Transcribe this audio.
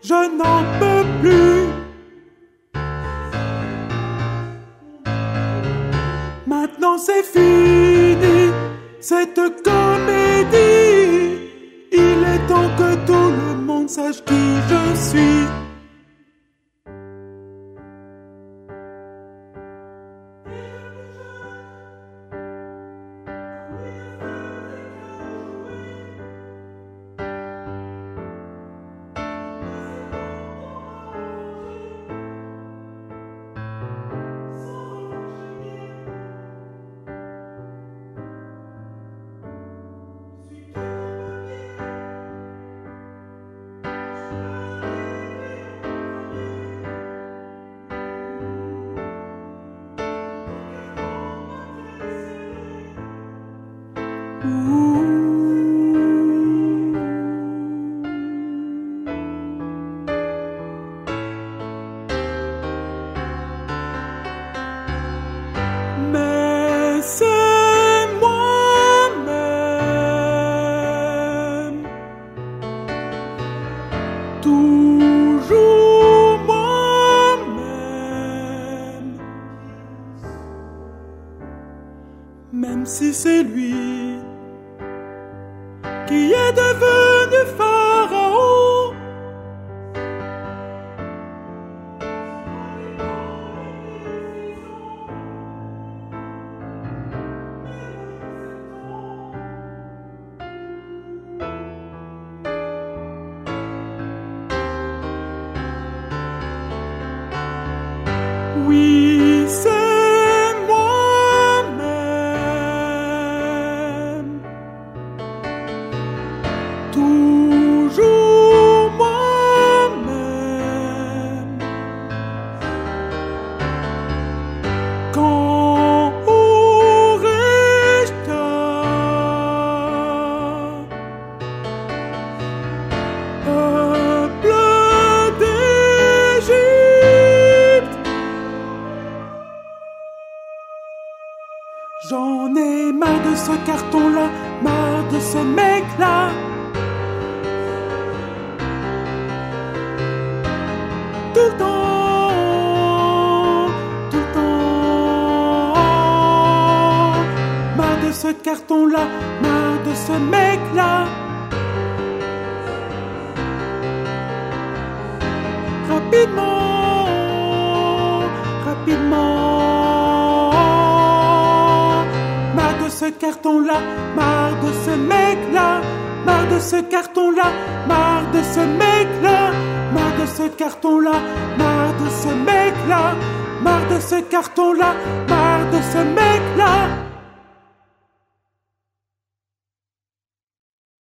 je n'en peux plus. Maintenant c'est fini, cette comédie. Il est temps que tout le monde sache qui je suis. Mais c'est moi-même, toujours moi-même, même si c'est lui qui est devenu pharaon. Oui, c'est moi-même, toujours moi-même. Quand aurais-je tort, peuple d'Égypte? J'en ai marre de ce carton-là, marre de ce mec-là. Tout le temps, tout le temps. Marre de ce carton-là, marre de ce mec-là. Rapidement, rapidement. Marre de ce carton-là, marre de ce mec-là. Marre de ce carton-là, marre de ce mec-là. Marre de ce carton-là, marre de ce mec-là. Marre de ce carton-là, marre de ce mec-là.